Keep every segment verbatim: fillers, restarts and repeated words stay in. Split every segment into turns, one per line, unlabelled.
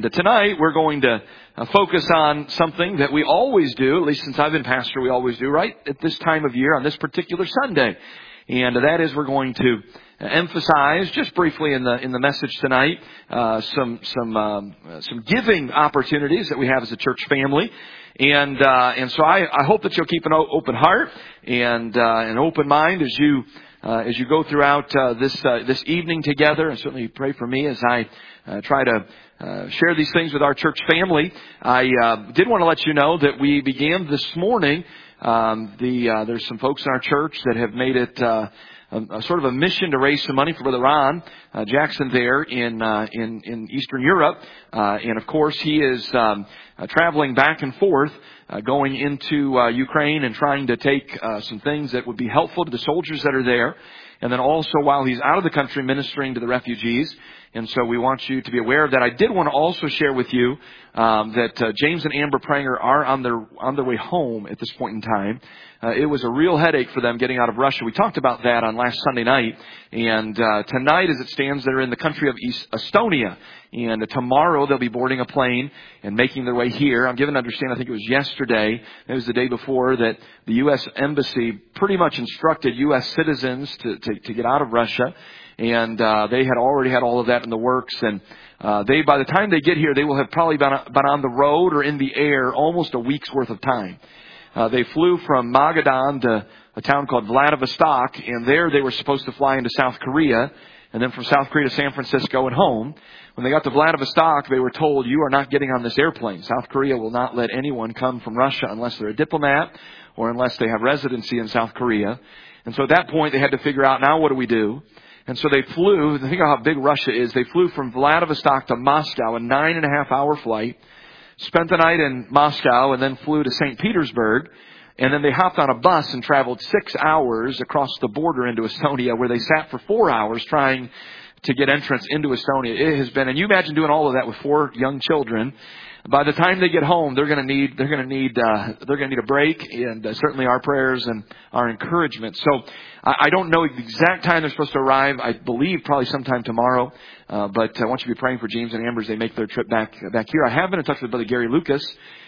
And tonight we're going to uh, focus on something that we always do, at least since I've been pastor, we always do, right at this time of year on this particular Sunday. And that is we're going to emphasize just briefly in the in the message tonight uh, some some um, some giving opportunities that we have as a church family. And uh, and so I, I hope that you'll keep an open heart and uh, an open mind as you uh, as you go throughout uh, this uh, this evening together. And certainly pray for me as I uh, try to uh, share these things with our church family. I uh, did want to let you know that we began this morning. Um, the uh, there's some folks in our church that have made it uh, a, a sort of a mission to raise some money for Brother Ron uh, Jackson there in uh, in in Eastern Europe, uh, and of course he is um, uh, traveling back and forth, uh, going into uh, Ukraine and trying to take uh, some things that would be helpful to the soldiers that are there, and then also while he's out of the country ministering to the refugees. And so we want you to be aware of that. I did want to also share with you um, that uh, James and Amber Pranger are on their on their way home at this point in time. Uh, it was a real headache for them getting out of Russia. We talked about that on last Sunday night. And uh, tonight, as it stands, they're in the country of East Estonia. And uh, tomorrow they'll be boarding a plane and making their way here. I'm given to understand, I think it was yesterday, it was the day before, that the U S Embassy pretty much instructed U S citizens to, to, to get out of Russia. And uh, they had already had all of that in the works. And uh, they, by the time they get here, they will have probably been, been on the road or in the air almost a week's worth of time. Uh, they flew from Magadan to a town called Vladivostok, and there they were supposed to fly into South Korea, and then from South Korea to San Francisco and home. When they got to Vladivostok, they were told, you are not getting on this airplane. South Korea will not let anyone come from Russia unless they're a diplomat or unless they have residency in South Korea. And so at that point, they had to figure out, now what do we do? And so they flew, think of how big Russia is, they flew from Vladivostok to Moscow, a nine and a half hour flight, spent the night in Moscow, and then flew to Saint Petersburg. And then they hopped on a bus and traveled six hours across the border into Estonia, where they sat for four hours trying to get entrance into Estonia. It has been, and you imagine doing all of that with four young children. By the time they get home, they're going to need, they're going to need, uh, they're going to need a break, and uh, certainly our prayers and our encouragement. So I, I don't know the exact time they're supposed to arrive. I believe probably sometime tomorrow. Uh, but I want you to be praying for James and Amber as they make their trip back, back here. I have been in touch with Brother Gary Lucas.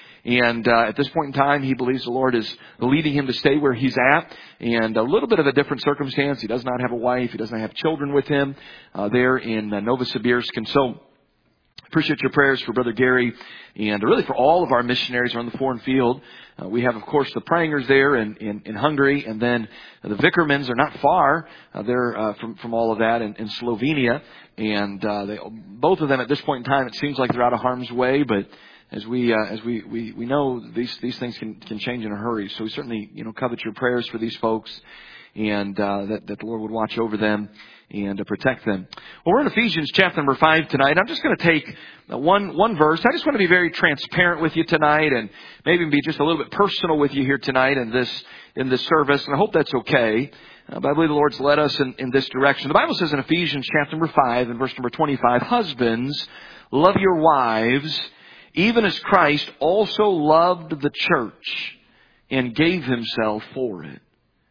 And uh, at this point in time, he believes the Lord is leading him to stay where he's at. And a little bit of a different circumstance. He does not have a wife. He doesn't have children with him uh, there in uh, Novosibirsk. And so appreciate your prayers for Brother Gary and really for all of our missionaries around the foreign field. Uh, we have, of course, the Prangers there in, in, in Hungary. And then the Vickermans are not far. Uh, they're uh, from, from all of that in, in Slovenia. And uh, they, both of them at this point in time, it seems like they're out of harm's way. But As we uh, as we, we, we know, these these things can, can change in a hurry. So we certainly, you know, covet your prayers for these folks, and uh, that that the Lord would watch over them and uh, protect them. Well, we're in Ephesians chapter number five tonight. I'm just going to take one one verse. I just want to be very transparent with you tonight, and maybe be just a little bit personal with you here tonight in this in this service. And I hope that's okay. Uh, but I believe the Lord's led us in, in this direction. The Bible says in Ephesians chapter number five and verse number twenty-five, husbands, love your wives, even as Christ also loved the church and gave himself for it.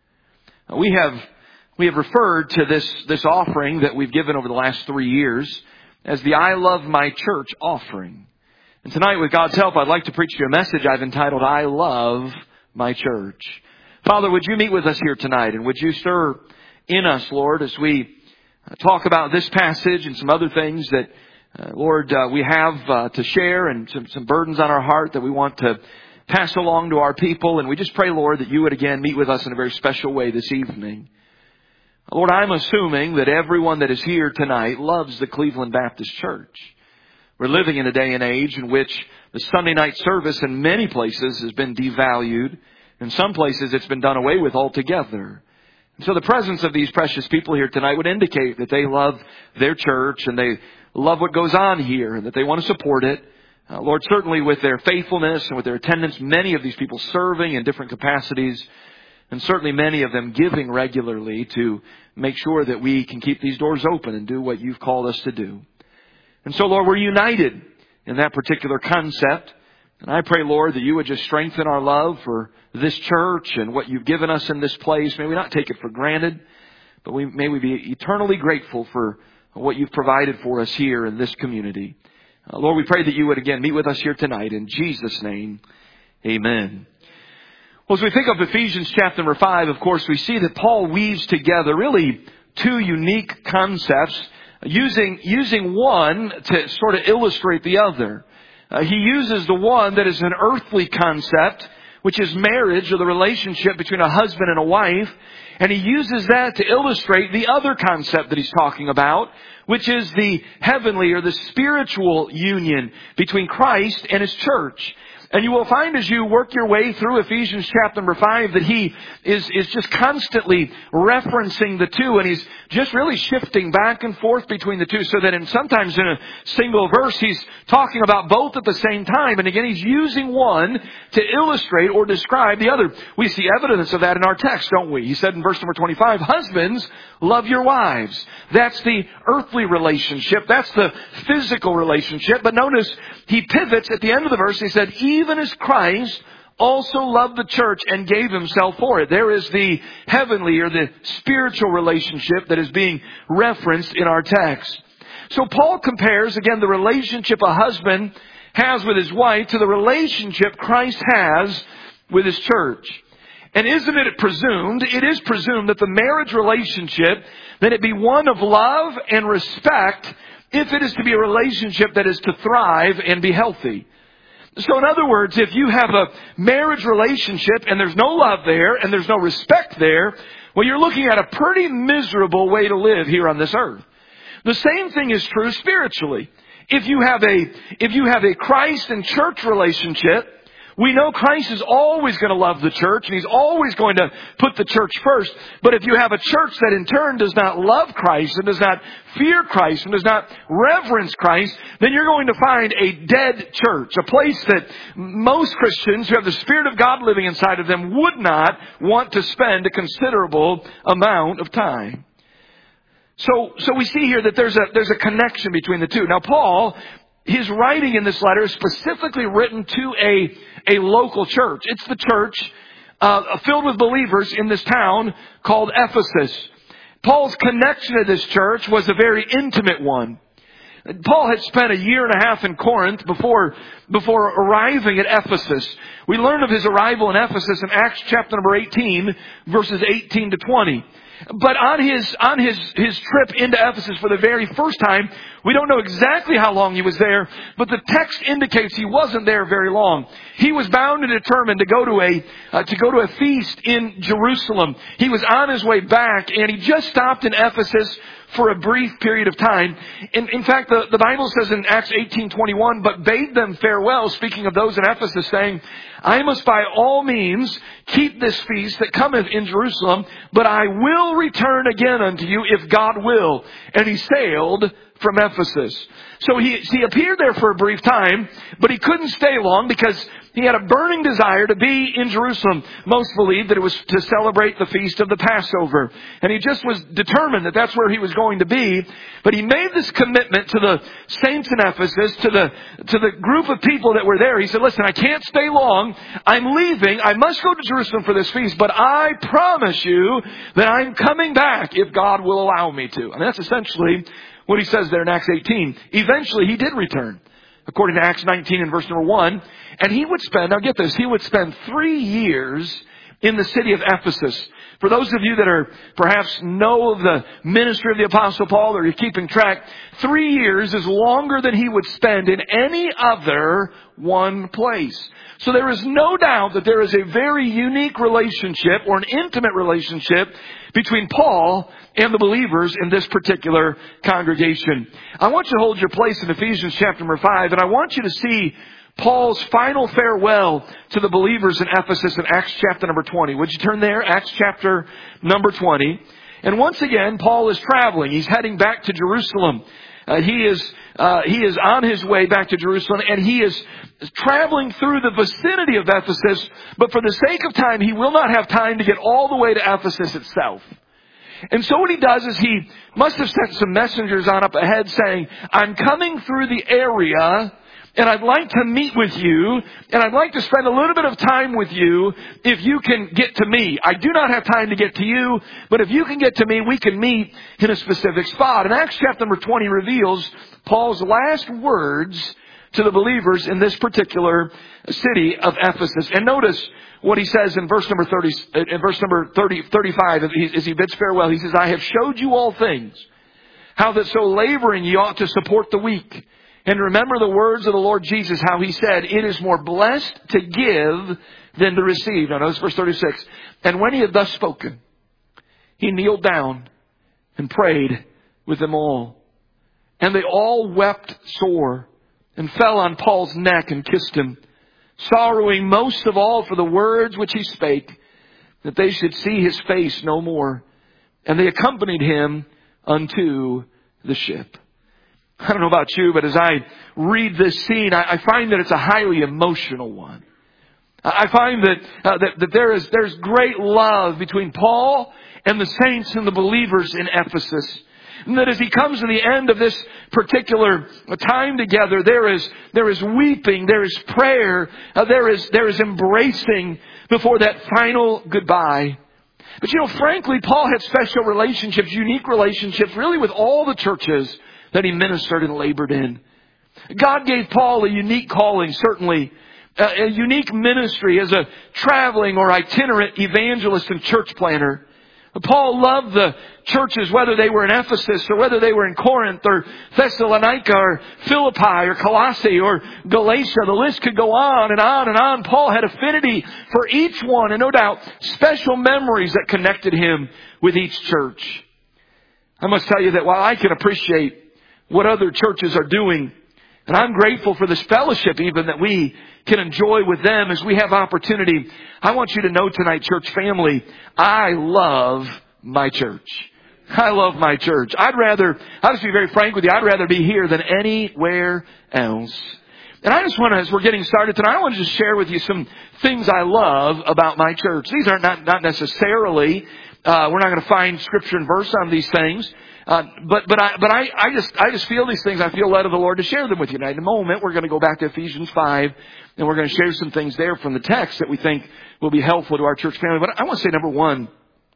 Now, we have we have referred to this, this offering that we've given over the last three years as the I Love My Church offering. And tonight, with God's help, I'd like to preach to you a message I've entitled, I Love My Church. Father, would you meet with us here tonight, and would you stir in us, Lord, as we talk about this passage and some other things that Uh, Lord, uh, we have uh, to share, and some, some burdens on our heart that we want to pass along to our people. And we just pray, Lord, that you would again meet with us in a very special way this evening. Lord, I'm assuming that everyone that is here tonight loves the Cleveland Baptist Church. We're living in a day and age in which the Sunday night service in many places has been devalued. In some places it's been done away with altogether. And so the presence of these precious people here tonight would indicate that they love their church and they love what goes on here and that they want to support it. Uh, Lord, certainly with their faithfulness and with their attendance, many of these people serving in different capacities, and certainly many of them giving regularly to make sure that we can keep these doors open and do what you've called us to do. And so, Lord, we're united in that particular concept. And I pray, Lord, that you would just strengthen our love for this church and what you've given us in this place. May we not take it for granted, but we, may we be eternally grateful for what you've provided for us here in this community. Uh, Lord, we pray that you would again meet with us here tonight. In Jesus' name, amen. Well, as we think of Ephesians chapter number five, of course, we see that Paul weaves together really two unique concepts, using, using one to sort of illustrate the other. Uh, he uses the one that is an earthly concept, which is marriage, or the relationship between a husband and a wife. And he uses that to illustrate the other concept that he's talking about, which is the heavenly or the spiritual union between Christ and His church. And you will find as you work your way through Ephesians chapter number five that he is, is just constantly referencing the two, and he's just really shifting back and forth between the two, so that in sometimes in a single verse he's talking about both at the same time. And again, he's using one to illustrate or describe the other. We see evidence of that in our text, don't we? He said in verse number twenty-five, husbands, love your wives. That's the earthly relationship. That's the physical relationship. But notice he pivots at the end of the verse. He said, even as Christ also loved the church and gave Himself for it. There is the heavenly or the spiritual relationship that is being referenced in our text. So Paul compares, again, the relationship a husband has with his wife to the relationship Christ has with His church. And isn't it presumed, it is presumed that the marriage relationship, that it be one of love and respect, if it is to be a relationship that is to thrive and be healthy. So in other words, if you have a marriage relationship and there's no love there and there's no respect there, well, you're looking at a pretty miserable way to live here on this earth. The same thing is true spiritually. If you have a, if you have a Christ and church relationship, we know Christ is always going to love the church, and He's always going to put the church first. But if you have a church that in turn does not love Christ and does not fear Christ and does not reverence Christ, then you're going to find a dead church, a place that most Christians who have the Spirit of God living inside of them would not want to spend a considerable amount of time. So, so we see here that there's a, there's a connection between the two. Now, Paul, his writing in this letter is specifically written to a, a local church. It's the church uh, filled with believers in this town called Ephesus. Paul's connection to this church was a very intimate one. Paul had spent a year and a half in Corinth before, before arriving at Ephesus. We learn of his arrival in Ephesus in Acts chapter number eighteen, verses eighteen to twenty. But on his, on his, his trip into Ephesus for the very first time, we don't know exactly how long he was there, but the text indicates he wasn't there very long. He was bound and determined to go to a, uh, to go to a feast in Jerusalem. He was on his way back, and he just stopped in Ephesus for a brief period of time. In, in fact, the, the Bible says in Acts eighteen twenty-one, but bade them farewell, speaking of those in Ephesus, saying, I must by all means keep this feast that cometh in Jerusalem, but I will return again unto you if God will. And he sailed from Ephesus. So he, he appeared there for a brief time, but he couldn't stay long because he had a burning desire to be in Jerusalem. Most believed that it was to celebrate the feast of the Passover. And he just was determined that that's where he was going to be. But he made this commitment to the saints in Ephesus, to the, to the group of people that were there. He said, listen, I can't stay long. I'm leaving. I must go to Jerusalem for this feast, but I promise you that I'm coming back if God will allow me to. And that's essentially what he says there in Acts eighteen. Eventually, he did return, according to Acts nineteen and verse number one. And he would spend, now get this, he would spend three years in the city of Ephesus. For those of you that are perhaps know of the ministry of the Apostle Paul, or you're keeping track, three years is longer than he would spend in any other one place. So there is no doubt that there is a very unique relationship, or an intimate relationship, between Paul and the believers in this particular congregation. I want you to hold your place in Ephesians chapter number five, and I want you to see Paul's final farewell to the believers in Ephesus in Acts chapter number twenty. Would you turn there? Acts chapter number twenty. And once again, Paul is traveling. He's heading back to Jerusalem. Uh, he is uh, he is on his way back to Jerusalem, and he is traveling through the vicinity of Ephesus. But for the sake of time, he will not have time to get all the way to Ephesus itself. And so what he does is he must have sent some messengers on up ahead saying, I'm coming through the area, and I'd like to meet with you, and I'd like to spend a little bit of time with you if you can get to me. I do not have time to get to you, but if you can get to me, we can meet in a specific spot. And Acts chapter number twenty reveals Paul's last words to the believers in this particular city of Ephesus. And notice what he says in verse number thirty, in verse number thirty, thirty-five, as he bids farewell. He says, I have showed you all things, how that so laboring ye ought to support the weak. And remember the words of the Lord Jesus, how he said, it is more blessed to give than to receive. Now notice verse thirty-six. And when he had thus spoken, he kneeled down and prayed with them all. And they all wept sore and fell on Paul's neck and kissed him, sorrowing most of all for the words which he spake, that they should see his face no more. And they accompanied him unto the ship. I don't know about you, but as I read this scene, I, I find that it's a highly emotional one. I find that, uh, that, that there is, there's great love between Paul and the saints and the believers in Ephesus. And that as he comes to the end of this particular time together, there is, there is weeping, there is prayer, uh, there is, there is embracing before that final goodbye. But you know, frankly, Paul had special relationships, unique relationships, really with all the churches that he ministered and labored in. God gave Paul a unique calling, certainly, a, a unique ministry as a traveling or itinerant evangelist and church planter. Paul loved the churches, whether they were in Ephesus or whether they were in Corinth or Thessalonica or Philippi or Colossae or Galatia. The list could go on and on and on. Paul had affinity for each one and no doubt special memories that connected him with each church. I must tell you that while I can appreciate what other churches are doing, and I'm grateful for this fellowship even that we can enjoy with them as we have opportunity, I want you to know tonight, church family, I love my church. I love my church. I'd rather, I'll just be very frank with you, I'd rather be here than anywhere else. And I just want to, as we're getting started tonight, I want to just share with you some things I love about my church. These are not, not necessarily, uh, we're not going to find scripture and verse on these things. Uh, but, but I, but I, I just, I just feel these things. I feel led of the Lord to share them with you tonight. In a moment, we're going to go back to Ephesians five, and we're going to share some things there from the text that we think will be helpful to our church family. But I want to say, number one,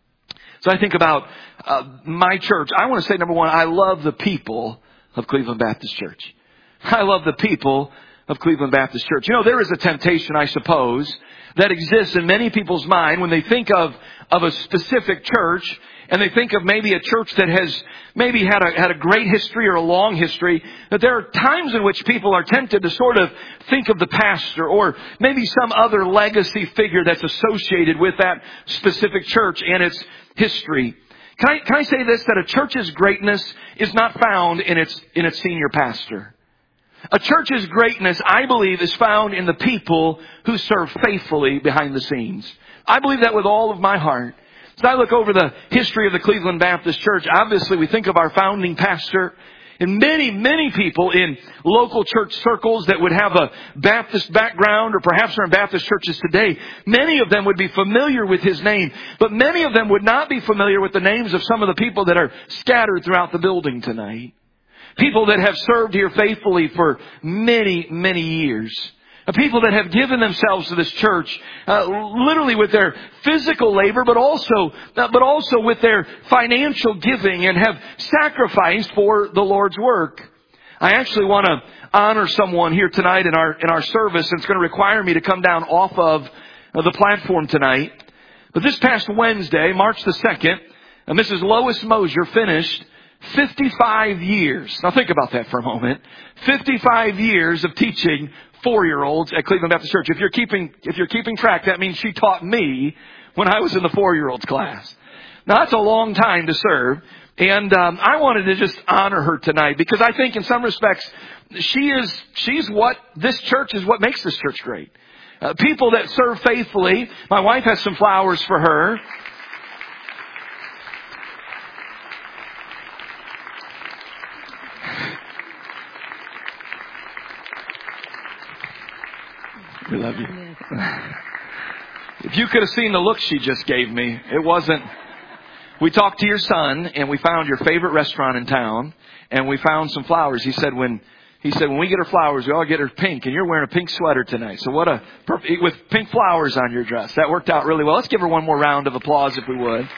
so I think about, uh, my church. I want to say, number one, I love the people of Cleveland Baptist Church. I love the people of Cleveland Baptist Church. You know, there is a temptation, I suppose, that exists in many people's mind when they think of, of a specific church, and they think of maybe a church that has maybe had a, had a great history or a long history, that there are times in which people are tempted to sort of think of the pastor or maybe some other legacy figure that's associated with that specific church and its history. Can I, can I say this, that a church's greatness is not found in its, in its senior pastor. A church's greatness, I believe, is found in the people who serve faithfully behind the scenes. I believe that with all of my heart. As I look over the history of the Cleveland Baptist Church, obviously we think of our founding pastor and many, many people in local church circles that would have a Baptist background or perhaps are in Baptist churches today. Many of them would be familiar with his name, but many of them would not be familiar with the names of some of the people that are scattered throughout the building tonight. People that have served here faithfully for many, many years. People that have given themselves to this church, uh, literally with their physical labor, but also, uh, but also with their financial giving, and have sacrificed for the Lord's work. I actually want to honor someone here tonight in our in our service, and it's going to require me to come down off of uh, the platform tonight. But this past Wednesday, March the second, uh, Missus Lois Mosier finished fifty-five years. Now think about that for a moment. fifty-five years of teaching four-year-olds at Cleveland Baptist Church. If you're keeping, if you're keeping track, that means she taught me when I was in the four-year-olds class. Now that's a long time to serve. And, um, I wanted to just honor her tonight because I think in some respects, she is, she's what this church is what makes this church great. Uh, people that serve faithfully. My wife has some flowers for her. We love you. If you could have seen the look she just gave me, it wasn't. We talked to your son and we found your favorite restaurant in town and we found some flowers. He said when he said when we get her flowers, we all get her pink, and you're wearing a pink sweater tonight. So what a with pink flowers on your dress. That worked out really well. Let's give her one more round of applause if we would.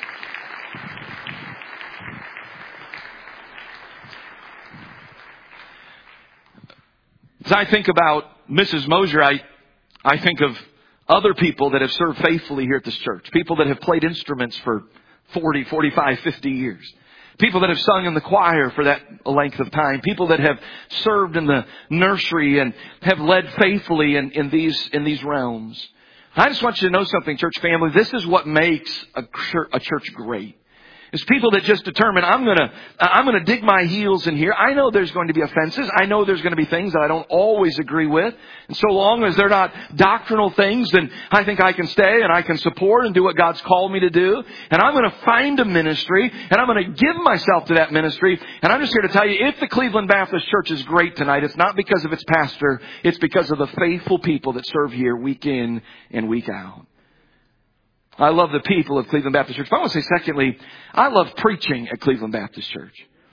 As I think about Missus Mosier, I, I think of other people that have served faithfully here at this church. People that have played instruments for forty, forty-five, fifty years. People that have sung in the choir for that length of time. People that have served in the nursery and have led faithfully in, in these in these realms. I just want you to know something, church family. This is what makes a church, a church great. It's people that just determine, I'm gonna, I'm gonna dig my heels in here. I know there's going to be offenses. I know there's going to be things that I don't always agree with. And so long as they're not doctrinal things, then I think I can stay and I can support and do what God's called me to do. And I'm gonna find a ministry and I'm gonna give myself to that ministry. And I'm just here to tell you, if the Cleveland Baptist Church is great tonight, it's not because of its pastor. It's because of the faithful people that serve here week in and week out. I love the people of Cleveland Baptist Church. But I want to say, secondly, I love preaching at Cleveland Baptist Church.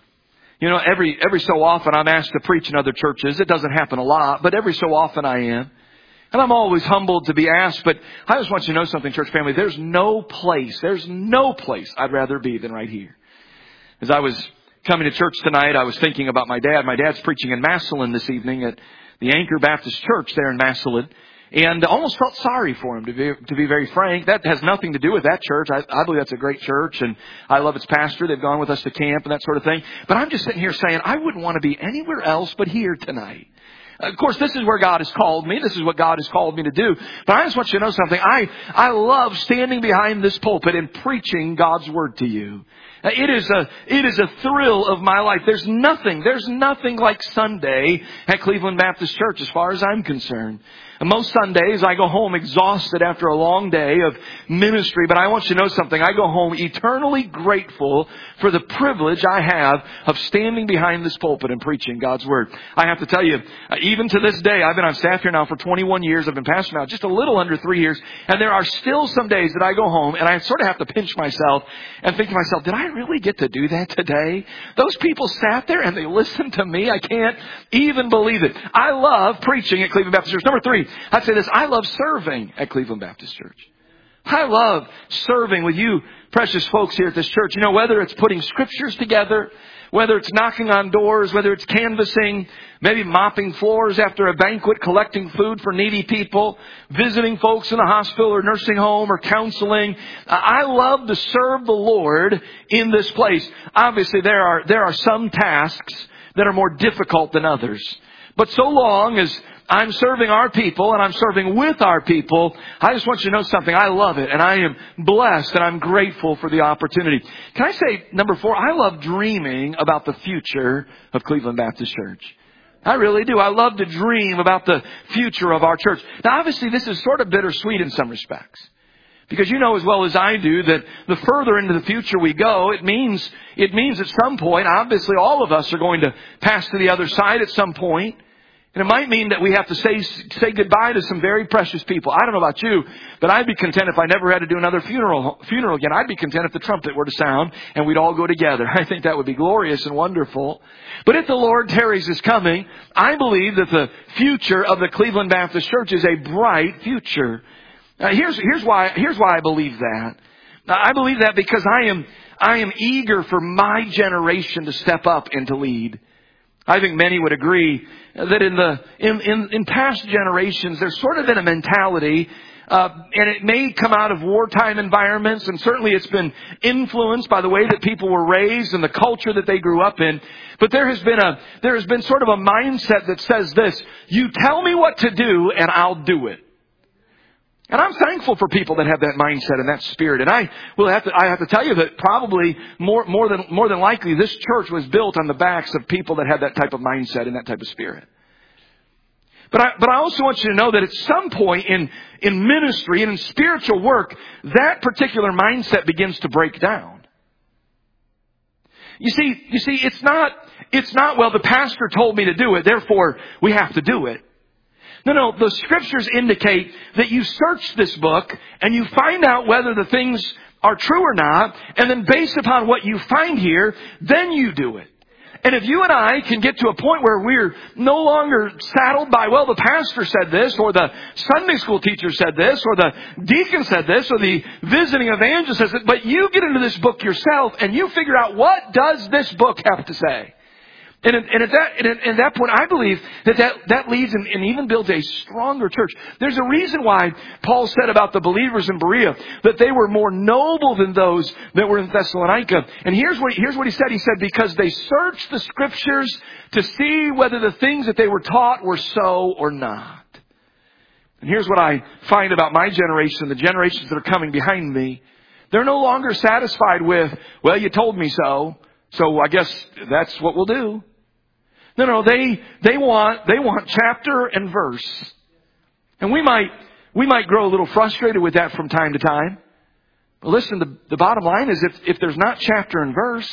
You know, every every so often I'm asked to preach in other churches. It doesn't happen a lot, but every so often I am. And I'm always humbled to be asked. But I just want you to know something, church family. There's no place, there's no place I'd rather be than right here. As I was coming to church tonight, I was thinking about my dad. My dad's preaching in Massillon this evening at the Anchor Baptist Church there in Massillon. And almost felt sorry for him, to be to be very frank. That has nothing to do with that church. I, I believe that's a great church, and I love its pastor. They've gone with us to camp and that sort of thing. But I'm just sitting here saying, I wouldn't want to be anywhere else but here tonight. Of course, this is where God has called me. This is what God has called me to do. But I just want you to know something. I, I love standing behind this pulpit and preaching God's Word to you. It is a, it is a thrill of my life. There's nothing, there's nothing like Sunday at Cleveland Baptist Church as far as I'm concerned. And most Sundays I go home exhausted after a long day of ministry, but I want you to know something. I go home eternally grateful for the privilege I have of standing behind this pulpit and preaching God's Word. I have to tell you, even to this day, I've been on staff here now for twenty-one years. I've been pastor now just a little under three years. And there are still some days that I go home and I sort of have to pinch myself and think to myself, did I really get to do that today? Those people sat there and they listened to me. I can't even believe it. I love preaching at Cleveland Baptist Church. Number three, I'd say this. I love serving at Cleveland Baptist Church. I love serving with you precious folks here at this church. You know, whether it's putting scriptures together, whether it's knocking on doors, whether it's canvassing, maybe mopping floors after a banquet, collecting food for needy people, visiting folks in the hospital or nursing home or counseling. I love to serve the Lord in this place. Obviously, there are, there are some tasks that are more difficult than others. But so long as I'm serving our people and I'm serving with our people, I just want you to know something. I love it and I am blessed and I'm grateful for the opportunity. Can I say, number four, I love dreaming about the future of Cleveland Baptist Church. I really do. I love to dream about the future of our church. Now, obviously, this is sort of bittersweet in some respects. Because you know as well as I do that the further into the future we go, it means, it means at some point, obviously all of us are going to pass to the other side at some point. And it might mean that we have to say say goodbye to some very precious people. I don't know about you, but I'd be content if I never had to do another funeral funeral again. I'd be content if the trumpet were to sound and we'd all go together. I think that would be glorious and wonderful. But if the Lord tarries is coming, I believe that the future of the Cleveland Baptist Church is a bright future. Now, here's here's why here's why I believe that. Now, I believe that because I am I am eager for my generation to step up and to lead. I think many would agree that in the in, in, in past generations, there's sort of been a mentality, uh, and it may come out of wartime environments, and certainly it's been influenced by the way that people were raised and the culture that they grew up in. But there has been a there has been sort of a mindset that says this: you tell me what to do, and I'll do it. And I'm thankful for people that have that mindset and that spirit. And I will have to, I have to tell you that probably more, more than, more than likely this church was built on the backs of people that had that type of mindset and that type of spirit. But I, but I also want you to know that at some point in, in ministry and in spiritual work, that particular mindset begins to break down. You see, you see, it's not, it's not, well, the pastor told me to do it, therefore we have to do it. No, no, the scriptures indicate that you search this book and you find out whether the things are true or not. And then based upon what you find here, then you do it. And if you and I can get to a point where we're no longer saddled by, well, the pastor said this, or the Sunday school teacher said this, or the deacon said this, or the visiting evangelist says it, but you get into this book yourself and you figure out, what does this book have to say? And, and at that, and at that point, I believe that that, that leads and, and even builds a stronger church. There's a reason why Paul said about the believers in Berea that they were more noble than those that were in Thessalonica. And here's what, here's what he said. He said, because they searched the scriptures to see whether the things that they were taught were so or not. And here's what I find about my generation, the generations that are coming behind me. They're no longer satisfied with, well, you told me so, so I guess that's what we'll do. No, no, they, they want, they want chapter and verse. And we might, we might grow a little frustrated with that from time to time. But listen, the, the bottom line is if, if there's not chapter and verse,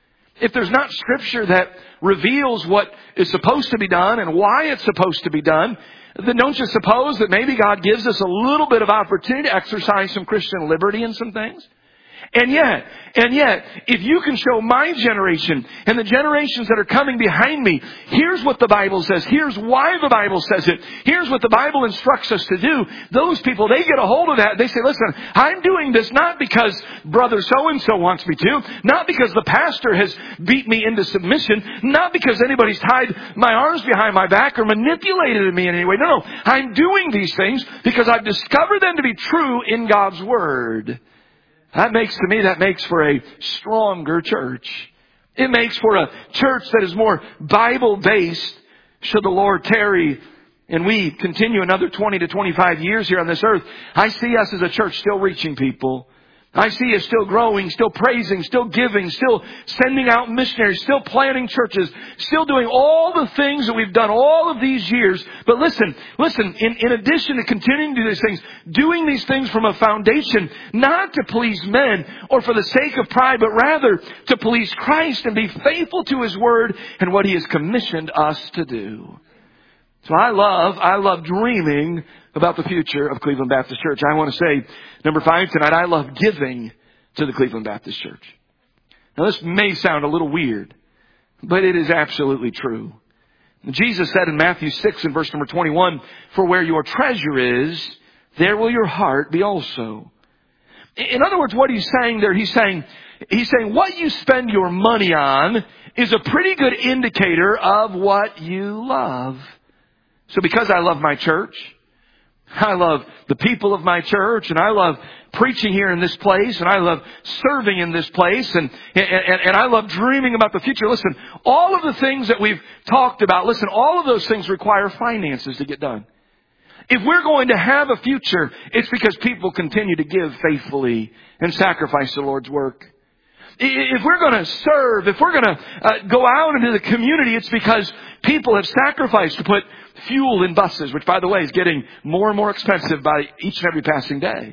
if there's not scripture that reveals what is supposed to be done and why it's supposed to be done, then don't you suppose that maybe God gives us a little bit of opportunity to exercise some Christian liberty in some things? And yet, and yet, if you can show my generation and the generations that are coming behind me, here's what the Bible says, here's why the Bible says it, here's what the Bible instructs us to do, those people, they get a hold of that. They say, listen, I'm doing this not because brother so-and-so wants me to, not because the pastor has beat me into submission, not because anybody's tied my arms behind my back or manipulated me in any way. No, no, I'm doing these things because I've discovered them to be true in God's Word. That makes, to me, that makes for a stronger church. It makes for a church that is more Bible-based, should the Lord tarry and we continue another twenty to twenty-five years here on this earth. I see us as a church still reaching people. I see us still growing, still praising, still giving, still sending out missionaries, still planting churches, still doing all the things that we've done all of these years. But listen, listen, in, in addition to continuing to do these things, doing these things from a foundation, not to please men or for the sake of pride, but rather to please Christ and be faithful to His Word and what He has commissioned us to do. So I love, I love dreaming about the future of Cleveland Baptist Church. I want to say, number five tonight, I love giving to the Cleveland Baptist Church. Now this may sound a little weird, but it is absolutely true. Jesus said in Matthew six and verse number twenty-one, for where your treasure is, there will your heart be also. In other words, what he's saying there, he's saying, he's saying what you spend your money on is a pretty good indicator of what you love. So because I love my church, I love the people of my church, and I love preaching here in this place, and I love serving in this place, and, and, and I love dreaming about the future. Listen, all of the things that we've talked about, listen, all of those things require finances to get done. If we're going to have a future, it's because people continue to give faithfully and sacrifice the Lord's work. If we're going to serve, if we're going to uh, go out into the community, it's because people have sacrificed to put fuel in buses, which, by the way, is getting more and more expensive by each and every passing day.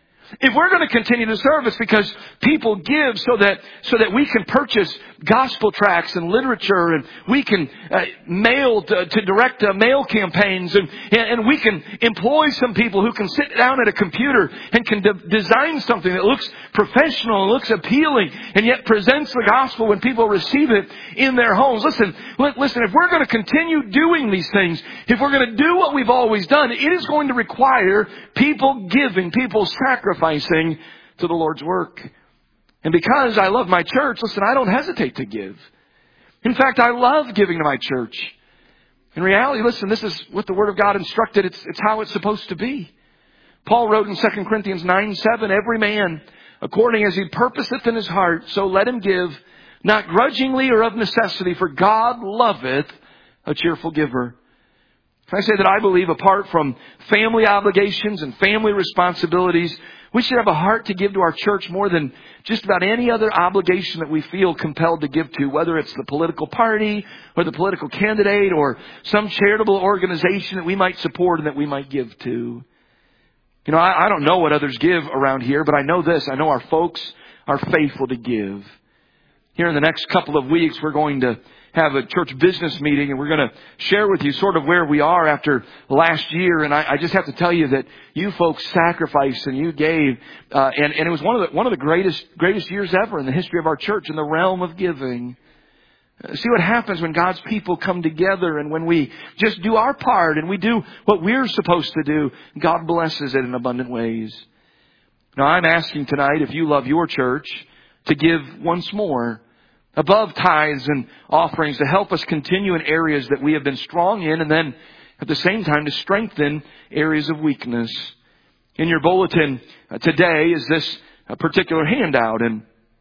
If we're going to continue to serve, it's because people give so that so that we can purchase gospel tracts and literature, and we can uh, mail to, to direct uh, mail campaigns, and and we can employ some people who can sit down at a computer and can de- design something that looks professional and looks appealing, and yet presents the gospel when people receive it in their homes. Listen, listen. If we're going to continue doing these things, if we're going to do what we've always done, it is going to require people giving, people sacrificing to the Lord's work. And because I love my church, listen, I don't hesitate to give. In fact, I love giving to my church. In reality, listen, this is what the Word of God instructed. It's, it's how it's supposed to be. Paul wrote in Second Corinthians nine seven, every man, according as he purposeth in his heart, so let him give, not grudgingly or of necessity, for God loveth a cheerful giver. I say that I believe apart from family obligations and family responsibilities, we should have a heart to give to our church more than just about any other obligation that we feel compelled to give to, whether it's the political party or the political candidate or some charitable organization that we might support and that we might give to. You know, I, I don't know what others give around here, but I know this. I know our folks are faithful to give. Here in the next couple of weeks, we're going to have a church business meeting, and we're going to share with you sort of where we are after last year. And I, I just have to tell you that you folks sacrificed and you gave, uh, and, and it was one of the one of the greatest greatest years ever in the history of our church in the realm of giving. Uh, see what happens when God's people come together, and when we just do our part and we do what we're supposed to do. God blesses it in abundant ways. Now, I'm asking tonight, if you love your church, to give once more. above tithes and offerings to help us continue in areas that we have been strong in, and then at the same time to strengthen areas of weakness. In your bulletin today is this particular handout, and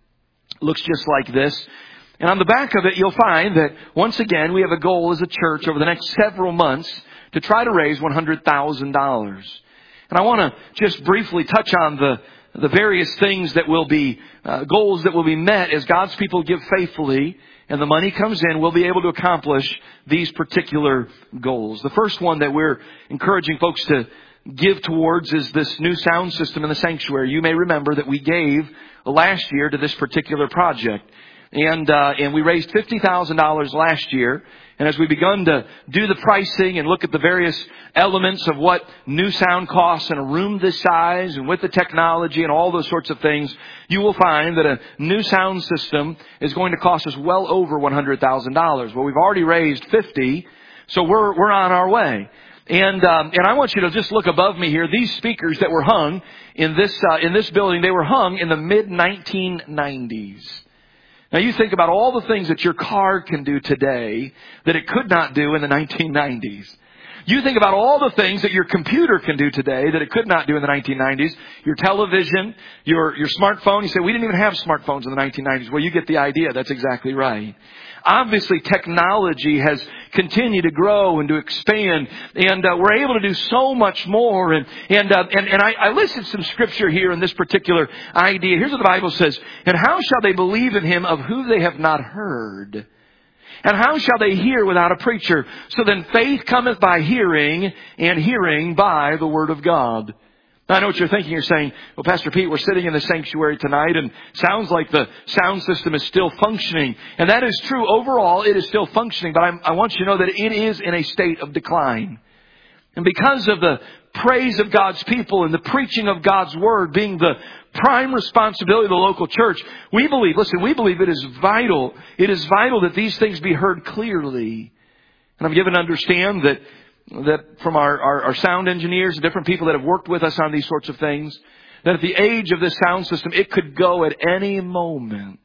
it looks just like this. And on the back of it, you'll find that once again, we have a goal as a church over the next several months to try to raise one hundred thousand dollars. And I want to just briefly touch on the, the various things that will be, uh, goals that will be met as God's people give faithfully and the money comes in. We'll be able to accomplish these particular goals. The first one that we're encouraging folks to give towards is this new sound system in the sanctuary. You may remember that we gave last year to this particular project. And, uh, and we raised fifty thousand dollars last year. And as we begun to do the pricing and look at the various elements of what new sound costs in a room this size and with the technology and all those sorts of things, you will find that a new sound system is going to cost us well over one hundred thousand dollars. Well, we've already raised fifty, so we're, we're on our way. And, um, and I want you to just look above me here. These speakers that were hung in this, uh, in this building, they were hung in the mid nineteen nineties. Now you think about all the things that your car can do today that it could not do in the nineteen nineties. You think about all the things that your computer can do today that it could not do in the nineteen nineties. Your television, your, your smartphone. You say, we didn't even have smartphones in the nineteen nineties. Well, you get the idea. That's exactly right. Obviously, technology has continued to grow and to expand, and uh, we're able to do so much more. And and uh, and, and I, I listed some scripture here in this particular idea. Here's what the Bible says: "And how shall they believe in him of who they have not heard? And how shall they hear without a preacher? So then faith cometh by hearing, and hearing by the word of God." Now, I know what you're thinking. You're saying, well, Pastor Pete, we're sitting in the sanctuary tonight and sounds like the sound system is still functioning. And that is true. Overall, it is still functioning. But I'm, I want you to know that it is in a state of decline. And because of the praise of God's people and the preaching of God's word being the prime responsibility of the local church, we believe, listen, we believe it is vital. It is vital that these things be heard clearly. And I'm given to understand that that from our, our, our sound engineers and different people that have worked with us on these sorts of things, that at the age of this sound system, it could go at any moment.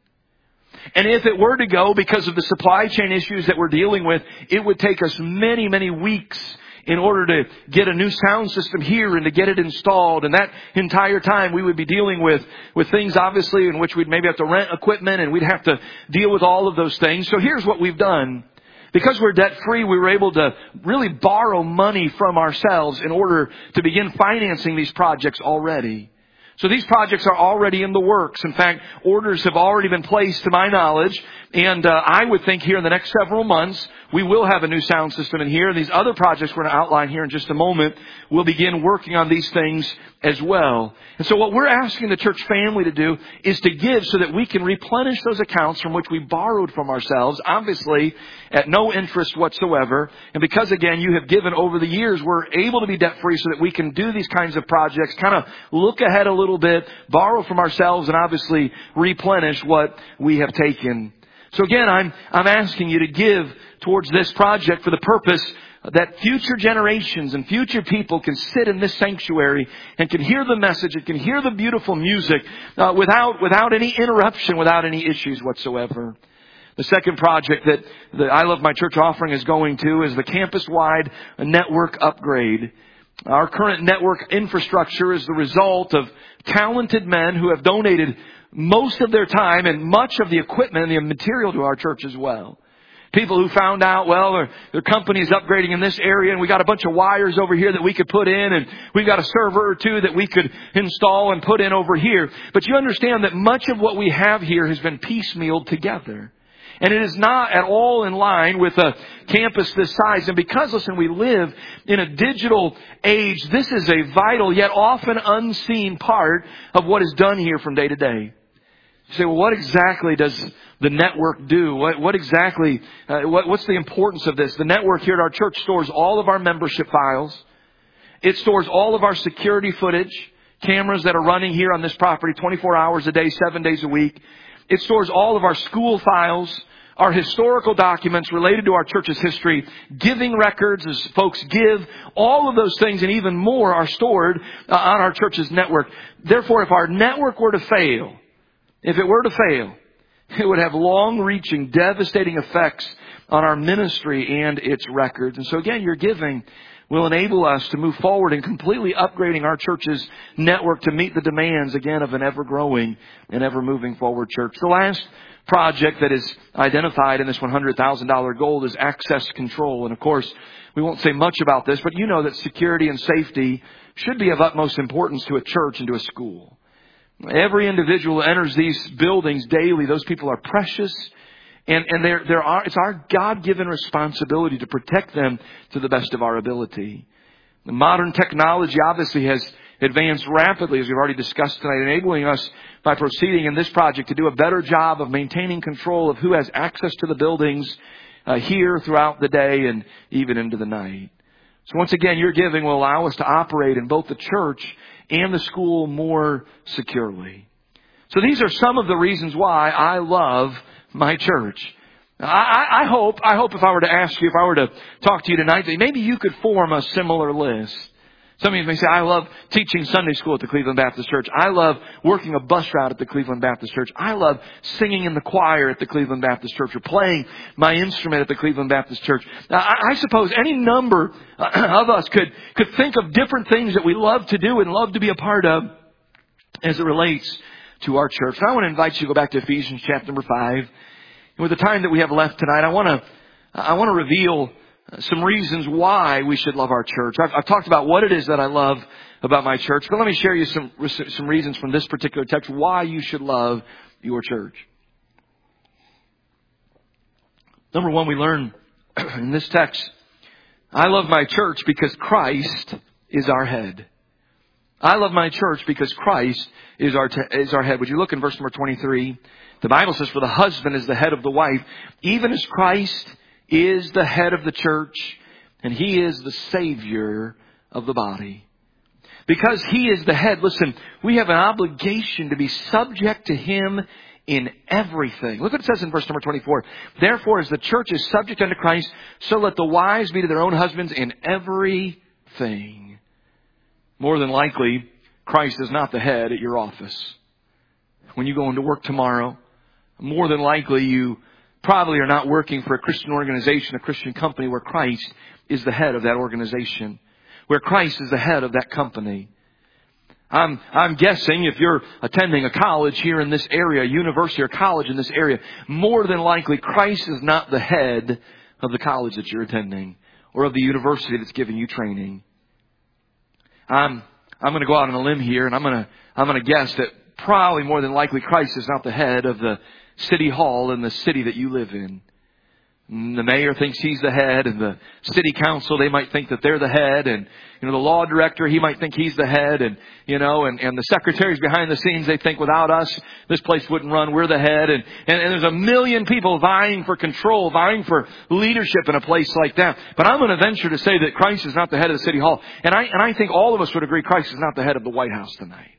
And if it were to go because of the supply chain issues that we're dealing with, it would take us many, many weeks in order to get a new sound system here and to get it installed. And that entire time we would be dealing with, with things obviously in which we'd maybe have to rent equipment and we'd have to deal with all of those things. So here's what we've done. Because we're debt-free, we were able to really borrow money from ourselves in order to begin financing these projects already. So these projects are already in the works. In fact, orders have already been placed to my knowledge. And uh, I would think here in the next several months, we will have a new sound system in here. These other projects we're going to outline here in just a moment, we'll begin working on these things as well. And so what we're asking the church family to do is to give so that we can replenish those accounts from which we borrowed from ourselves, obviously at no interest whatsoever. And because, again, you have given over the years, we're able to be debt-free so that we can do these kinds of projects, kind of look ahead a little bit, borrow from ourselves, and obviously replenish what we have taken. So again, I'm, I'm asking you to give towards this project for the purpose that future generations and future people can sit in this sanctuary and can hear the message and can hear the beautiful music uh, without, without any interruption, without any issues whatsoever. The second project that the I Love My Church offering is going to is the campus-wide network upgrade. Our current network infrastructure is the result of talented men who have donated most of their time and much of the equipment and the material to our church as well. People who found out, well, their, their company is upgrading in this area and we got a bunch of wires over here that we could put in and we've got a server or two that we could install and put in over here. But you understand that much of what we have here has been piecemealed together. And it is not at all in line with a campus this size. And because, listen, we live in a digital age, this is a vital yet often unseen part of what is done here from day to day. You say, well, what exactly does the network do? What, what exactly, uh, what, what's the importance of this? The network here at our church stores all of our membership files. It stores all of our security footage, cameras that are running here on this property twenty-four hours a day, seven days a week. It stores all of our school files, our historical documents related to our church's history, giving records as folks give. All of those things and even more are stored uh, on our church's network. Therefore, if our network were to fail, if it were to fail, It would have long-reaching, devastating effects on our ministry and its records. And so again, your giving will enable us to move forward in completely upgrading our church's network to meet the demands, again, of an ever-growing and ever-moving forward church. The last project that is identified in this one hundred thousand dollars goal is access control. And of course, we won't say much about this, but you know that security and safety should be of utmost importance to a church and to a school. Every individual who enters these buildings daily, those people are precious. And, and there, there are, it's our God-given responsibility to protect them to the best of our ability. The modern technology obviously has advanced rapidly, as we've already discussed tonight, enabling us by proceeding in this project to do a better job of maintaining control of who has access to the buildings uh, here throughout the day and even into the night. So once again, your giving will allow us to operate in both the church and the school more securely. So these are some of the reasons why I love my church. I, I hope, I hope if I were to ask you, if I were to talk to you tonight, that maybe you could form a similar list. Some of you may say, I love teaching Sunday school at the Cleveland Baptist Church. I love working a bus route at the Cleveland Baptist Church. I love singing in the choir at the Cleveland Baptist Church or playing my instrument at the Cleveland Baptist Church. Now, I, I suppose any number of us could, could think of different things that we love to do and love to be a part of as it relates to our church. And I want to invite you to go back to Ephesians chapter number five. And with the time that we have left tonight, I want to, I want to reveal some reasons why we should love our church. I've, I've talked about what it is that I love about my church, but let me share you some, some reasons from this particular text why you should love your church. Number one, we learn in this text, I love my church because Christ is our head. I love my church because Christ is our te- is our head. Would you look in verse number twenty-three? The Bible says, for the husband is the head of the wife, even as Christ is the head of the church, and He is the Savior of the body. Because He is the head, listen, we have an obligation to be subject to Him in everything. Look what it says in verse number twenty-four. Therefore, as the church is subject unto Christ, so let the wives be to their own husbands in everything. More than likely, Christ is not the head at your office. When you go into work tomorrow, more than likely you probably are not working for a Christian organization, a Christian company where Christ is the head of that organization, where Christ is the head of that company. I'm, I'm guessing if you're attending a college here in this area, a university or college in this area, more than likely Christ is not the head of the college that you're attending or of the university that's giving you training. I'm, I'm going to go out on a limb here and I'm going to, I'm going to guess that probably more than likely Christ is not the head of the city hall in the city that you live in. And the mayor thinks he's the head, and the city council, they might think that they're the head, and you know the law director, he might think he's the head, and you know, and, and the secretaries behind the scenes, they think without us, this place wouldn't run. We're the head, and, and and there's a million people vying for control, vying for leadership in a place like that. But I'm going to venture to say that Christ is not the head of the city hall, and I and I think all of us would agree Christ is not the head of the White House tonight.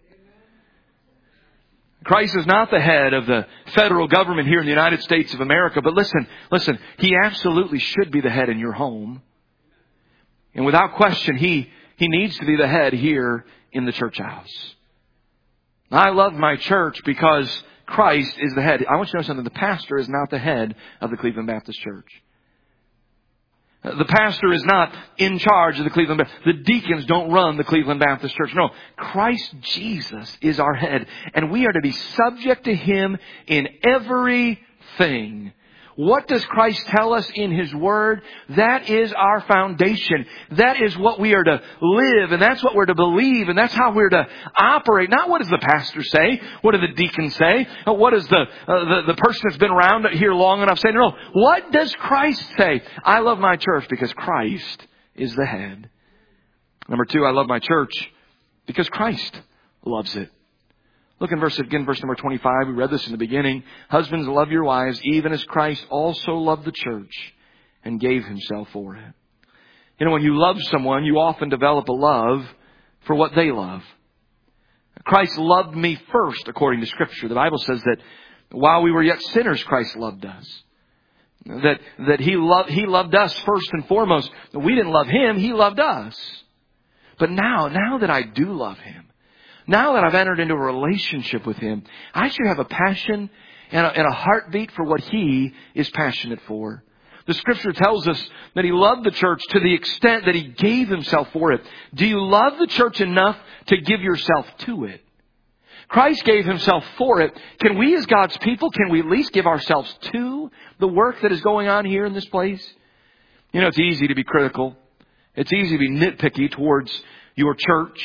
Christ is not the head of the federal government here in the United States of America. But listen, listen, He absolutely should be the head in your home. And without question, He, He needs to be the head here in the church house. I love my church because Christ is the head. I want you to know something. The pastor is not the head of the Cleveland Baptist Church. The pastor is not in charge of the Cleveland Baptist. The deacons don't run the Cleveland Baptist Church. No, Christ Jesus is our head. And we are to be subject to Him in everything. What does Christ tell us in His Word? That is our foundation. That is what we are to live, and that's what we're to believe, and that's how we're to operate. Not what does the pastor say? What do the deacons say? What does the, uh, the, the person that's been around here long enough say? No, what does Christ say? I love my church because Christ is the head. Number two, I love my church because Christ loves it. Look in verse again, verse number twenty-five. We read this in the beginning. Husbands, love your wives, even as Christ also loved the church and gave Himself for it. You know, when you love someone, you often develop a love for what they love. Christ loved me first, according to Scripture. The Bible says that while we were yet sinners, Christ loved us. That, that He loved, He loved us first and foremost. We didn't love Him, He loved us. But now, now that I do love Him, now that I've entered into a relationship with Him, I should have a passion and a, and a heartbeat for what He is passionate for. The Scripture tells us that He loved the church to the extent that He gave Himself for it. Do you love the church enough to give yourself to it? Christ gave Himself for it. Can we as God's people, can we at least give ourselves to the work that is going on here in this place? You know, it's easy to be critical. It's easy to be nitpicky towards your church.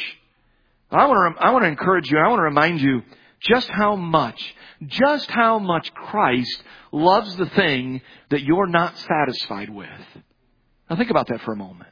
I want to, I want to encourage you, I want to remind you just how much, just how much Christ loves the thing that you're not satisfied with. Now think about that for a moment.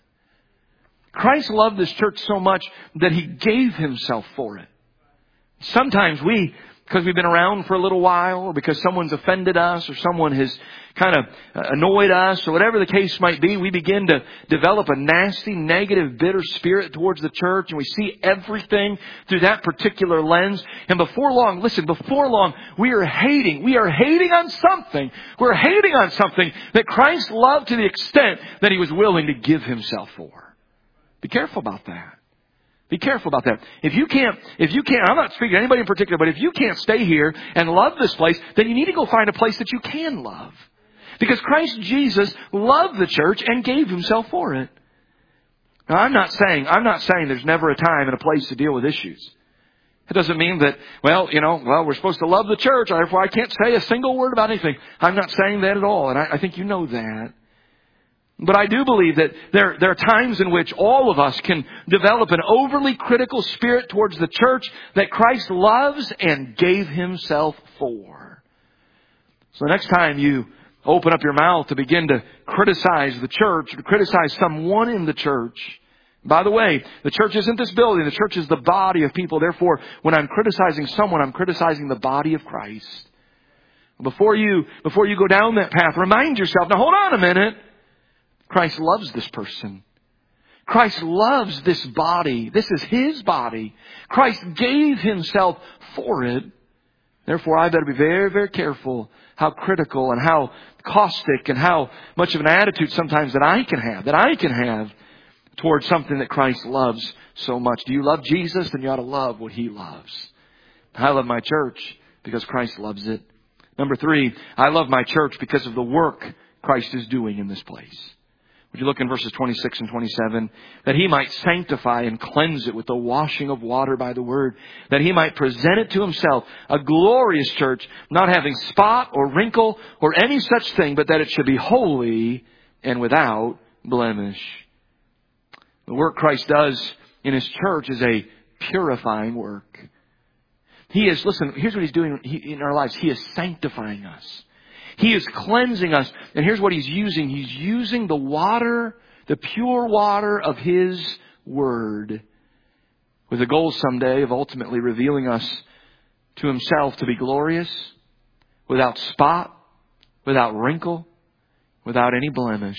Christ loved this church so much that He gave Himself for it. Sometimes we, because we've been around for a little while, or because someone's offended us, or someone has kind of annoyed us, or whatever the case might be, we begin to develop a nasty, negative, bitter spirit towards the church, and we see everything through that particular lens. And before long, listen, before long, we are hating, we are hating on something, we're hating on something that Christ loved to the extent that He was willing to give Himself for. Be careful about that. Be careful about that. If you can't, if you can't, I'm not speaking to anybody in particular, but if you can't stay here and love this place, then you need to go find a place that you can love. Because Christ Jesus loved the church and gave Himself for it. Now, I'm not saying, I'm not saying there's never a time and a place to deal with issues. It doesn't mean that, well, you know, well, we're supposed to love the church, therefore I can't say a single word about anything. I'm not saying that at all, and I, I think you know that. But I do believe that there, there are times in which all of us can develop an overly critical spirit towards the church that Christ loves and gave Himself for. So next time you open up your mouth to begin to criticize the church, to criticize someone in the church. By the way, the church isn't this building. The church is the body of people. Therefore, when I'm criticizing someone, I'm criticizing the body of Christ. Before you, before you go down that path, remind yourself, now hold on a minute. Christ loves this person. Christ loves this body. This is His body. Christ gave Himself for it. Therefore, I better be very, very careful how critical and how caustic and how much of an attitude sometimes that I can have, that I can have towards something that Christ loves so much. Do you love Jesus? Then you ought to love what He loves. I love my church because Christ loves it. Number three, I love my church because of the work Christ is doing in this place. Would you look in verses twenty-six and twenty-seven? That He might sanctify and cleanse it with the washing of water by the word. That He might present it to Himself, a glorious church, not having spot or wrinkle or any such thing, but that it should be holy and without blemish. The work Christ does in His church is a purifying work. He is, listen, here's what He's doing in our lives. He is sanctifying us. He is cleansing us. And here's what He's using. He's using the water, the pure water of His Word, with the goal someday of ultimately revealing us to Himself to be glorious, without spot, without wrinkle, without any blemish.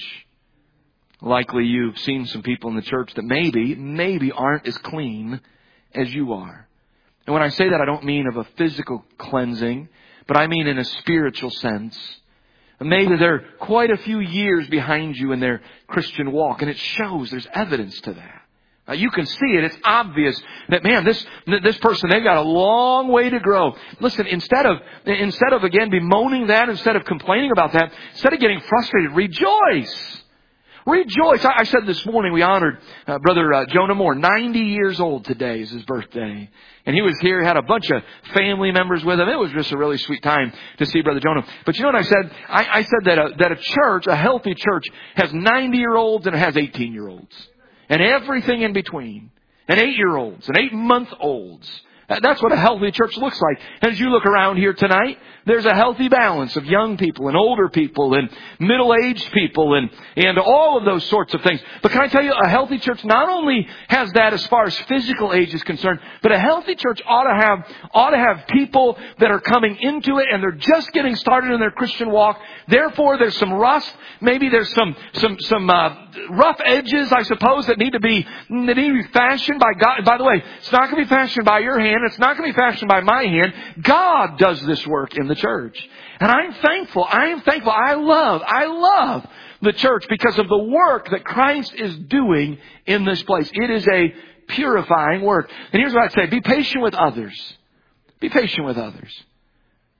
Likely you've seen some people in the church that maybe, maybe aren't as clean as you are. And when I say that, I don't mean of a physical cleansing, but I mean in a spiritual sense. Maybe they're quite a few years behind you in their Christian walk, and it shows there's evidence to that. Now, you can see it. It's obvious that, man, this this person, they've got a long way to grow. Listen, instead of, instead of again, bemoaning that, instead of complaining about that, instead of getting frustrated, rejoice. Rejoice. I, I said this morning we honored uh, Brother uh, Jonah Moore. ninety years old today is his birthday. And he was here, had a bunch of family members with him. It was just a really sweet time to see Brother Jonah. But you know what I said? I, I said that a, that a church, a healthy church, has ninety-year-olds and it has eighteen-year-olds. And everything in between. And eight-year-olds and eight-month-olds. That's what a healthy church looks like. And as you look around here tonight, there's a healthy balance of young people and older people and middle-aged people and, and all of those sorts of things. But can I tell you, a healthy church not only has that as far as physical age is concerned, but a healthy church ought to have, ought to have people that are coming into it and they're just getting started in their Christian walk. Therefore, there's some rust. Maybe there's some, some, some, uh, rough edges, I suppose, that need to be, that need to be fashioned by God. By the way, it's not going to be fashioned by your hand. It's not going to be fashioned by my hand. God does this work in the church. And I'm thankful. I am thankful. I love, I love the church because of the work that Christ is doing in this place. It is a purifying work. And here's what I'd say. Be patient with others. Be patient with others.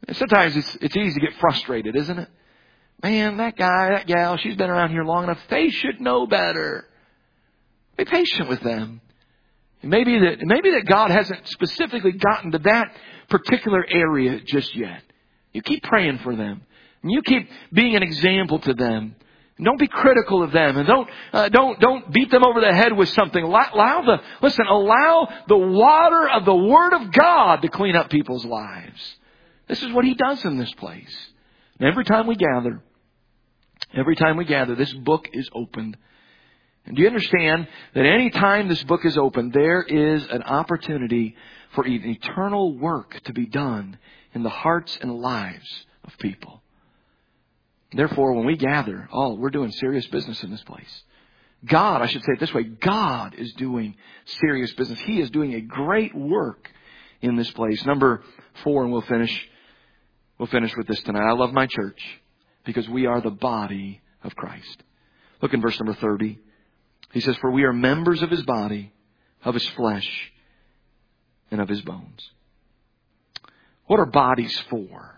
Sometimes it's, it's easy to get frustrated, isn't it? Man, that guy, that gal, she's been around here long enough. They should know better. Be patient with them. Maybe that, maybe that God hasn't specifically gotten to that particular area just yet. You keep praying for them. And you keep being an example to them. And don't be critical of them. And don't, uh, don't, don't beat them over the head with something. Allow, allow the, listen, allow the water of the Word of God to clean up people's lives. This is what He does in this place. And every time we gather, every time we gather, this book is opened. And do you understand that any time this book is open, there is an opportunity for an eternal work to be done in the hearts and lives of people. Therefore, when we gather, oh, we're doing serious business in this place. God, I should say it this way, God is doing serious business. He is doing a great work in this place. Number four, and we'll finish, we'll finish with this tonight. I love my church because we are the body of Christ. Look in verse number thirty. He says, for we are members of His body, of His flesh, and of His bones. What are bodies for?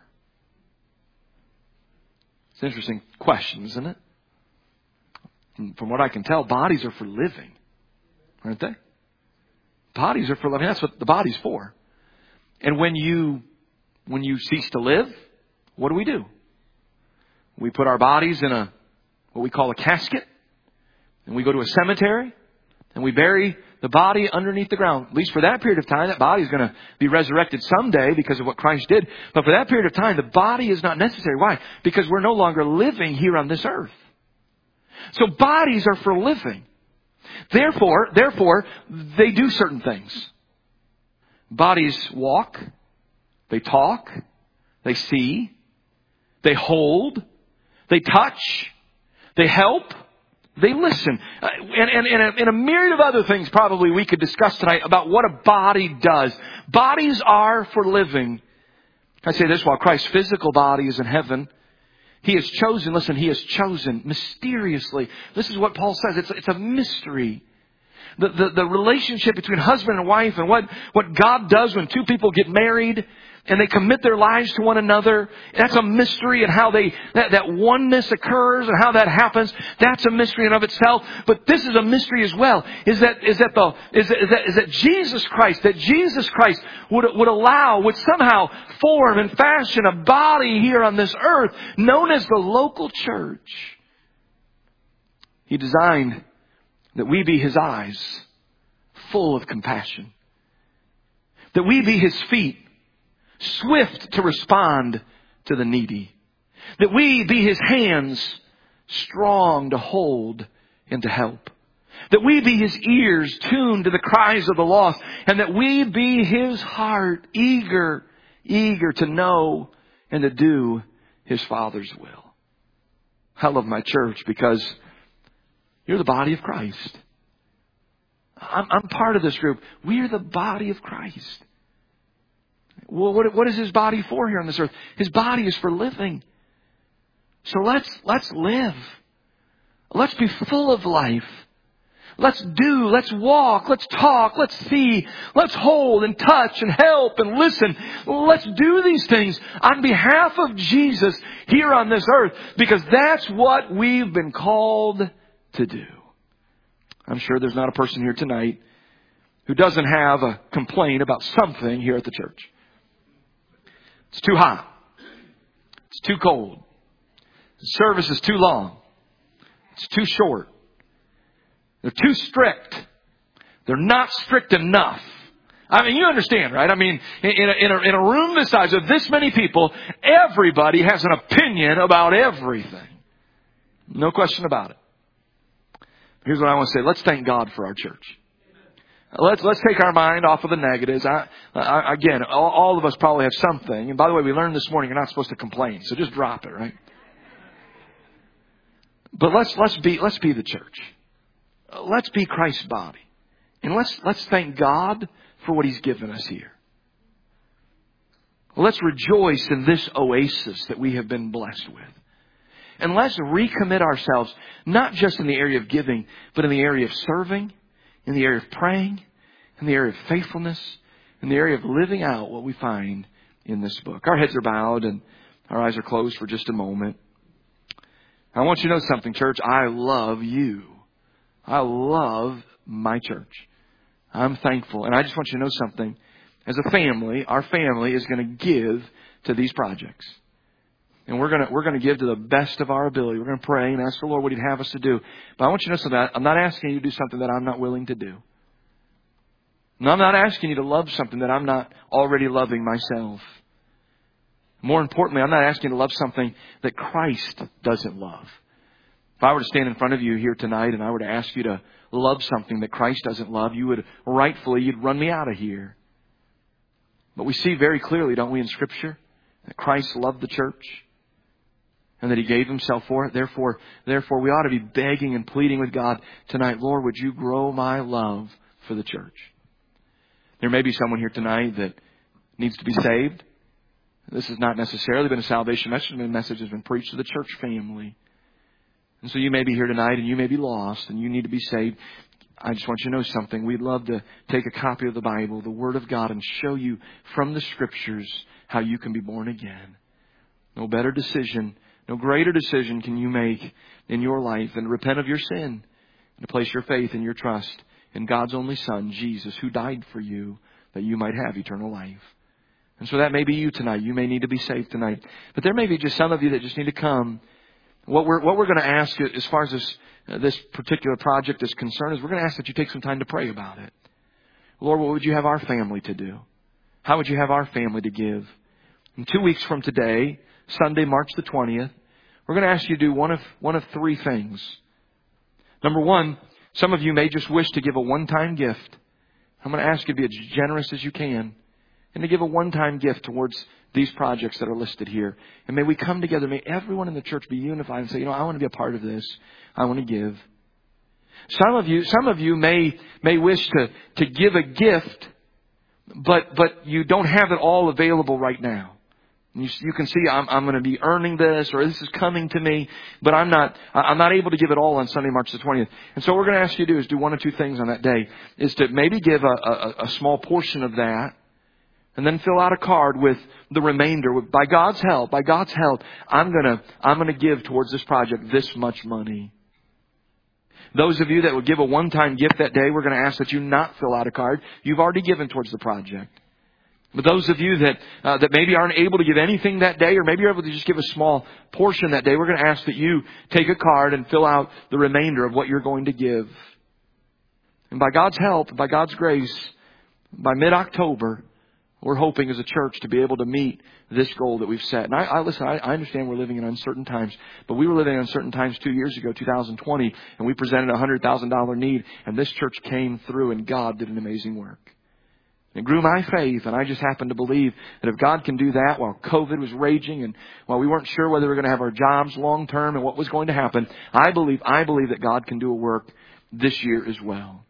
It's an interesting question, isn't it? From what I can tell, bodies are for living, aren't they? Bodies are for living. That's what the body's for. And when you, when you cease to live, what do we do? We put our bodies in a, what we call a casket. And we go to a cemetery and we bury the body underneath the ground. At least for that period of time, that body is going to be resurrected someday because of what Christ did. But for that period of time, the body is not necessary. Why? Because we're no longer living here on this earth. So bodies are for living. Therefore, therefore, they do certain things. Bodies walk, they talk, they see, they hold, they touch, they help, they listen. Uh, and, and, and, a, and a myriad of other things probably we could discuss tonight about what a body does. Bodies are for living. I say this, while Christ's physical body is in heaven, He has chosen, listen, He has chosen mysteriously. This is what Paul says. It's, it's a mystery. The, the, the relationship between husband and wife and what, what God does when two people get married and they commit their lives to one another. That's a mystery, and how they, that, that oneness occurs and how that happens. That's a mystery in of itself. But this is a mystery as well. Is that, is that the, is that, is that, is that Jesus Christ, that Jesus Christ would, would allow, would somehow form and fashion a body here on this earth known as the local church. He designed that we be His eyes, full of compassion. That we be His feet, swift to respond to the needy. That we be His hands, strong to hold and to help. That we be His ears, tuned to the cries of the lost. And that we be His heart, eager, eager to know and to do His Father's will. I love my church because you're the body of Christ. I'm, I'm part of this group. We are the body of Christ. Well, what, what is His body for here on this earth? His body is for living. So let's, let's live. Let's be full of life. Let's do, let's walk, let's talk, let's see, let's hold and touch and help and listen. Let's do these things on behalf of Jesus here on this earth, because that's what we've been called to do. I'm sure there's not a person here tonight who doesn't have a complaint about something here at the church. It's too hot. It's too cold. The service is too long. It's too short. They're too strict. They're not strict enough. I mean, you understand, right? I mean, in a, in a, in a room this size of this many people, everybody has an opinion about everything. No question about it. Here's what I want to say. Let's thank God for our church. Let's let's take our mind off of the negatives. I, I, again, all, all of us probably have something. And by the way, we learned this morning you're not supposed to complain, so just drop it, right? But let's let's be let's be the church. Let's be Christ's body, and let's let's thank God for what He's given us here. Let's rejoice in this oasis that we have been blessed with. And let's recommit ourselves, not just in the area of giving, but in the area of serving, in the area of praying, in the area of faithfulness, in the area of living out what we find in this book. Our heads are bowed and our eyes are closed for just a moment. I want you to know something, church. I love you. I love my church. I'm thankful. And I just want you to know something. As a family, our family is going to give to these projects. And we're going to, we're going to give to the best of our ability. We're going to pray and ask the Lord what He'd have us to do. But I want you to know something. I'm not asking you to do something that I'm not willing to do. And I'm not asking you to love something that I'm not already loving myself. More importantly, I'm not asking you to love something that Christ doesn't love. If I were to stand in front of you here tonight and I were to ask you to love something that Christ doesn't love, you would rightfully, you'd run me out of here. But we see very clearly, don't we, in Scripture, that Christ loved the church and that He gave Himself for it. Therefore, therefore, we ought to be begging and pleading with God tonight, Lord, would you grow my love for the church? There may be someone here tonight that needs to be saved. This has not necessarily been a salvation message. The message has been preached to the church family. And so you may be here tonight and you may be lost and you need to be saved. I just want you to know something. We'd love to take a copy of the Bible, the Word of God, and show you from the Scriptures how you can be born again. No better decision, no greater decision can you make in your life than to repent of your sin and to place your faith and your trust in God's only Son, Jesus, who died for you that you might have eternal life. And so that may be you tonight. You may need to be saved tonight. But there may be just some of you that just need to come. What we're, what we're going to ask as far as this, uh, this particular project is concerned is we're going to ask that you take some time to pray about it. Lord, what would you have our family to do? How would you have our family to give? In two weeks from today, Sunday, March the twentieth, we're going to ask you to do one of, one of three things. Number one, some of you may just wish to give a one-time gift. I'm going to ask you to be as generous as you can and to give a one-time gift towards these projects that are listed here. And may we come together, may everyone in the church be unified and say, you know, I want to be a part of this. I want to give. Some of you, some of you may, may wish to, to give a gift, but, but you don't have it all available right now. You, you can see I'm, I'm going to be earning this, or this is coming to me, but I'm not, I'm not able to give it all on Sunday, March the twentieth. And so what we're going to ask you to do is do one or two things on that day, is to maybe give a, a, a small portion of that, and then fill out a card with the remainder. By God's help, by God's help, I'm gonna, I'm gonna give towards this project this much money. Those of you that would give a one-time gift that day, we're going to ask that you not fill out a card. You've already given towards the project. But those of you that uh, that maybe aren't able to give anything that day, or maybe you're able to just give a small portion that day, we're going to ask that you take a card and fill out the remainder of what you're going to give. And by God's help, by God's grace, by mid-October, we're hoping as a church to be able to meet this goal that we've set. And I, I listen, I, I understand we're living in uncertain times, but we were living in uncertain times two years ago, two thousand twenty, and we presented a one hundred thousand dollars need, and this church came through, and God did an amazing work. It grew my faith, and I just happened to believe that if God can do that while COVID was raging and while we weren't sure whether we were going to have our jobs long term and what was going to happen, I believe, I believe that God can do a work this year as well.